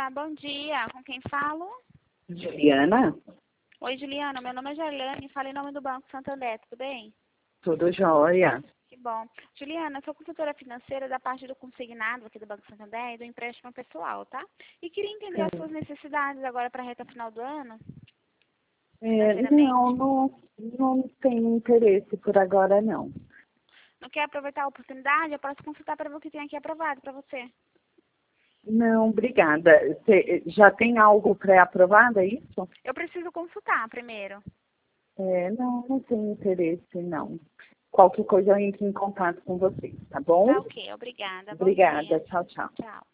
bom dia. Com quem falo? Juliana, Oi, Juliana. Meu nome é Jarlane. Falo em nome do Banco Santander. Tudo bem? tudo jóia. Que bom. Juliana, sou consultora financeira da parte do consignado aqui do Banco Santander e do empréstimo pessoal, tá? E queria entender as suas necessidades agora para a reta final do ano. Não tenho interesse por agora, não. Não quer aproveitar a oportunidade? Eu posso consultar para ver o que tem aqui aprovado para você. Não, obrigada. Você já tem algo pré-aprovado, é isso? Eu preciso consultar primeiro. Não tenho interesse, não. Qualquer coisa eu entro em contato com vocês, tá bom? Tá ok. Obrigada. Bom Obrigada, dia. tchau, tchau. Tchau.